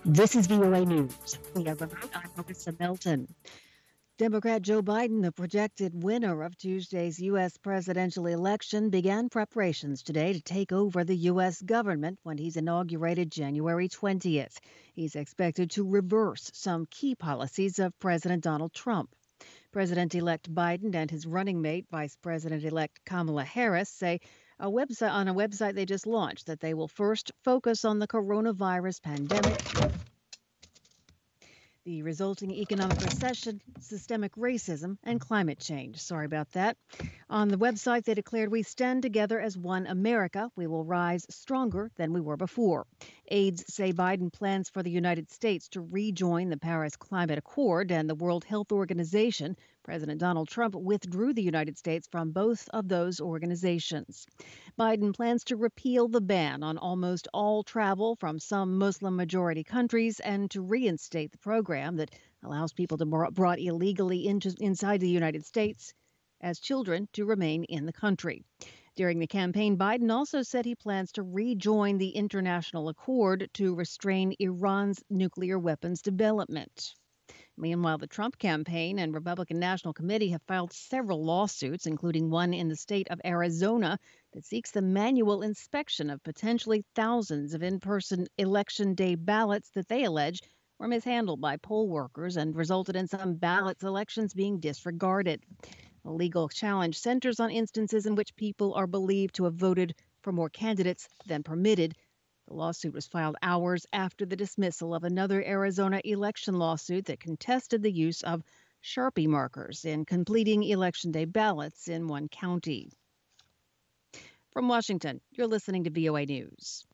This is VOA News. We are remote. I'm Melissa Melton. Democrat Joe Biden, the projected winner of Tuesday's U.S. presidential election, began preparations today to take over the U.S. government when he's inaugurated January 20th. He's expected to reverse some key policies of President Donald Trump. President-elect Biden and his running mate, Vice President-elect Kamala Harris, say on a website they just launched that they will first focus on the coronavirus pandemic, the resulting economic recession, systemic racism, and climate change. Sorry about that. On the website, they declared, "We stand together as one America. We will rise stronger than we were before." Aides say Biden plans for the United States to rejoin the Paris Climate Accord and the World Health Organization. President Donald Trump withdrew the United States from both of those organizations. Biden plans to repeal the ban on almost all travel from some Muslim majority countries and to reinstate the program that allows people to brought illegally inside the United States as children to remain in the country. During the campaign, Biden also said he plans to rejoin the international accord to restrain Iran's nuclear weapons development. Meanwhile, the Trump campaign and Republican National Committee have filed several lawsuits, including one in the state of Arizona that seeks the manual inspection of potentially thousands of in-person election day ballots that they allege were mishandled by poll workers and resulted in some ballot elections being disregarded. The legal challenge centers on instances in which people are believed to have voted for more candidates than permitted. The lawsuit was filed hours after the dismissal of another Arizona election lawsuit that contested the use of Sharpie markers in completing Election Day ballots in one county. From Washington, you're listening to VOA News.